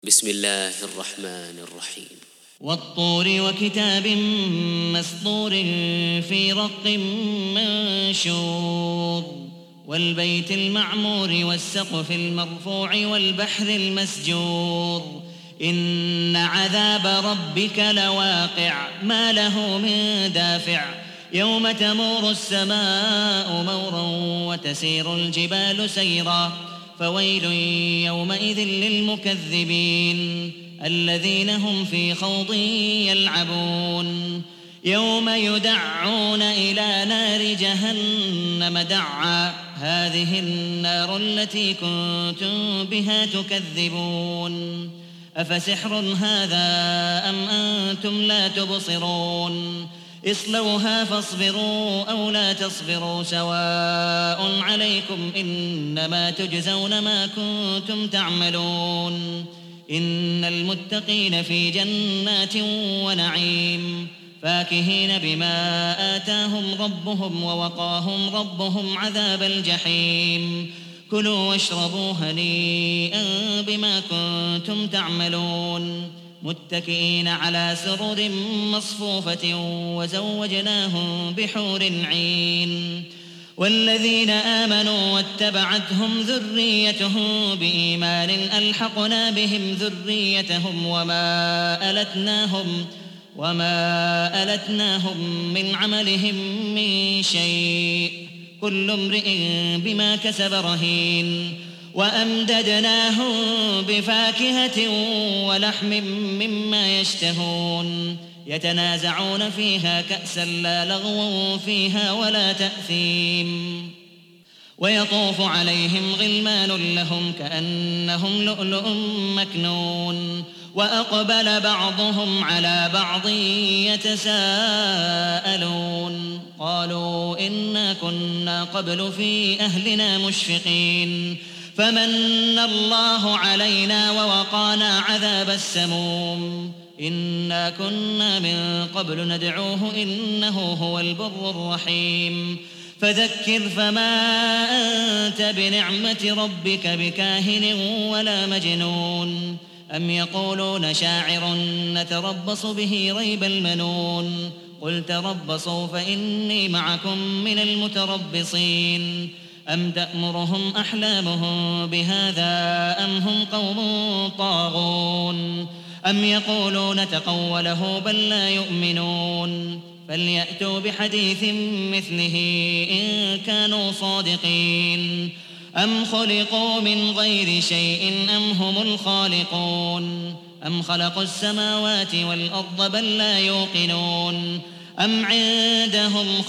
بسم الله الرحمن الرحيم. والطور وكتاب مسطور في رق منشور والبيت المعمور والسقف المرفوع والبحر المسجور إن عذاب ربك لواقع ما له من دافع يوم تمور السماء مورا وتسير الجبال سيرا فويل يومئذ للمكذبين الذين هم في خوض يلعبون يوم يدعون إلى نار جهنم دعا هذه النار التي كنتم بها تكذبون أفسحر هذا أم أنتم لا تبصرون اصلوها فاصبروا أو لا تصبروا سواء عليكم إنما تجزون ما كنتم تعملون إن المتقين في جنات ونعيم فاكهين بما آتاهم ربهم ووقاهم ربهم عذاب الجحيم كلوا واشربوا هنيئا بما كنتم تعملون متكئين على سرر مصفوفة وزوجناهم بحور عين والذين آمنوا واتبعتهم ذريتهم بإيمان ألحقنا بهم ذريتهم وما ألتناهم من عملهم من شيء كل امرئ بما كسب رهين وأمددناهم بفاكهة ولحم مما يشتهون يتنازعون فيها كأسا لا لغو فيها ولا تأثيم ويطوف عليهم غلمان لهم كأنهم لؤلؤ مكنون وأقبل بعضهم على بعض يتساءلون قالوا إنا كنا قبل في أهلنا مشفقين فمن الله علينا ووقانا عذاب السموم إنا كنا من قبل ندعوه إنه هو البر الرحيم فذكر فما أنت بنعمة ربك بكاهن ولا مجنون أم يقولون شاعر نتربص به ريب المنون قل تربصوا فإني معكم من المتربصين أم تأمرهم أحلامهم بهذا أم هم قوم طاغون أم يقولون تقوله بل لا يؤمنون فليأتوا بحديث مثله إن كانوا صادقين أم خلقوا من غير شيء أم هم الخالقون أم خلقوا السماوات والأرض بل لا يوقنون أم عندهم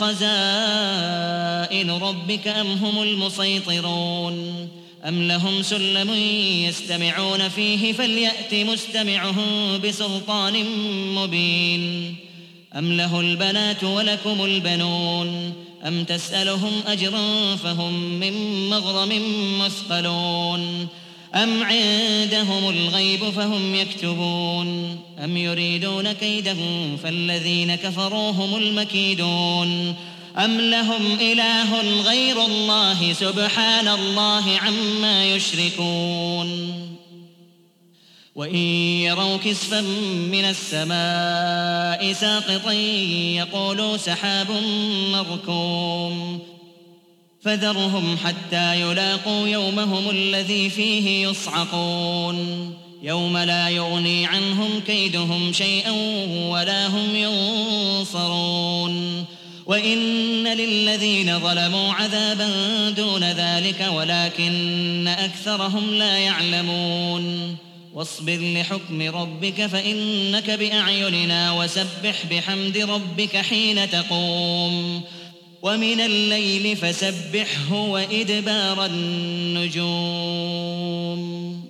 خزائن ربك أم هم المسيطرون أم لهم سلم يستمعون فيه فليأت مستمعهم بسلطان مبين أم له البنات ولكم البنون أم تسألهم أجرا فهم من مغرم مثقلون أم عندهم الغيب فهم يكتبون أم يريدون كيدا فالذين كفروا هم المكيدون أم لهم إله غير الله سبحان الله عما يشركون وإن يروا كسفا من السماء ساقطا يقولوا سحاب مركوم فذرهم حتى يلاقوا يومهم الذي فيه يصعقون يوم لا يغني عنهم كيدهم شيئا ولا هم ينصرون وإن للذين ظلموا عذابا دون ذلك ولكن أكثرهم لا يعلمون واصبر لحكم ربك فإنك بأعيننا وسبح بحمد ربك حين تقوم ومن الليل فسبحه وإدبار النجوم